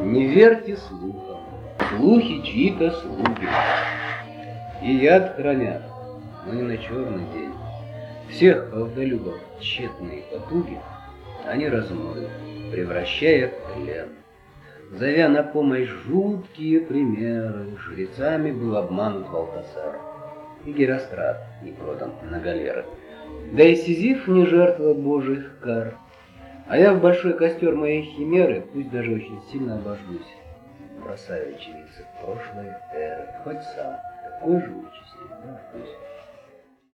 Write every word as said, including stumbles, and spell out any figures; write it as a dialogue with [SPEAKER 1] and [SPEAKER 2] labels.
[SPEAKER 1] Не верьте слухам, слухи чьи-то слуги. И яд хранят, но не на черный день. Всех правдолюбов тщетные потуги они размоют, превращая в тлен. Зовя на помощь жуткие примеры, жрецами был обманут Валтасар, и Герострат не продан на галеры. Да и Сизиф не жертва божьих кар. А я в большой костер моей химеры, пусть даже очень сильно обожгусь, бросаю очевидцев прошлой эры, хоть сам такой же участи дождусь.